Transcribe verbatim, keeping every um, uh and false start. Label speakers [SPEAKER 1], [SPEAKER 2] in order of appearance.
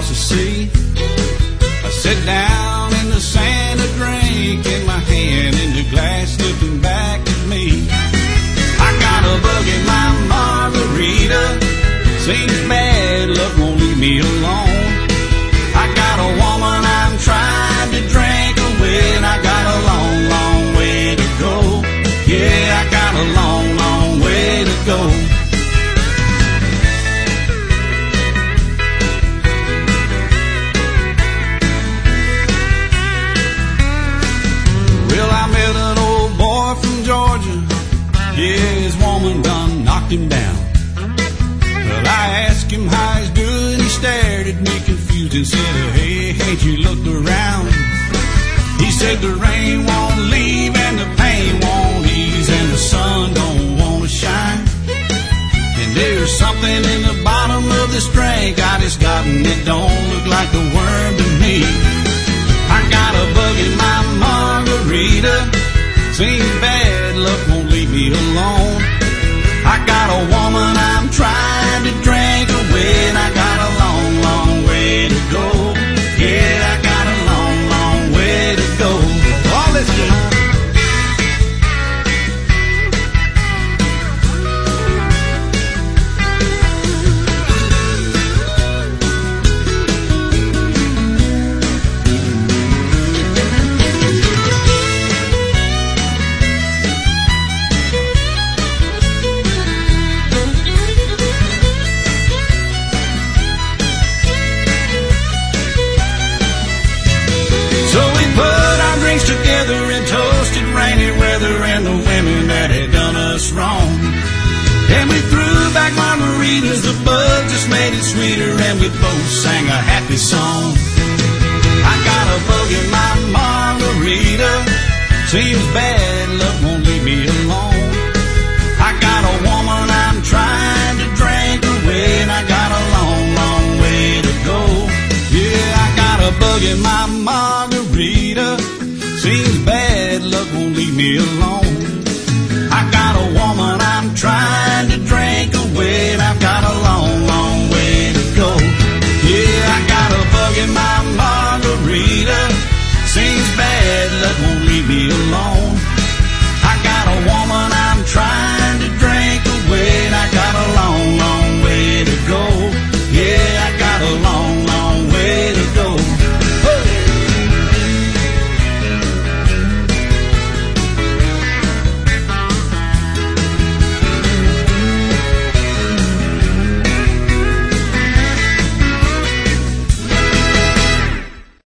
[SPEAKER 1] to see. I sit down in the sand, a drink in my hand, in the glass looking back at me. I got a bug in my margarita. Seems bad luck won't leave me alone. I got a woman I'm trying to drink away, and I got a long, long way to go. Yeah, I got a long, long way to go. Well, I met an old boy from Georgia. Yeah, his woman done knocked him down. Well, I asked him how he's doing. He stared at me confused and said, hey, ain't you looked around? He said the rain won't leave and the pain won't ease and the sun don't want to shine. And there's something in the bottom of this drink I just got, and it don't look like a worm to me. I got a bug in my margarita. Seems bad luck won't leave me alone. I got a woman I'm trying to drink away, and I got a long, long way to go. Yeah, I got a long, long way to go. Oh, let's go. Together in toasted rainy weather and the women that had done us wrong. And we threw back margaritas, the bug just made it sweeter, and we both sang a happy song. I got a bug in my margarita. Seems bad luck won't leave me alone. I got a woman I'm trying to drink away, and I got a long, long way to go. Yeah, I got a bug in my margarita. Seems bad luck won't leave me alone.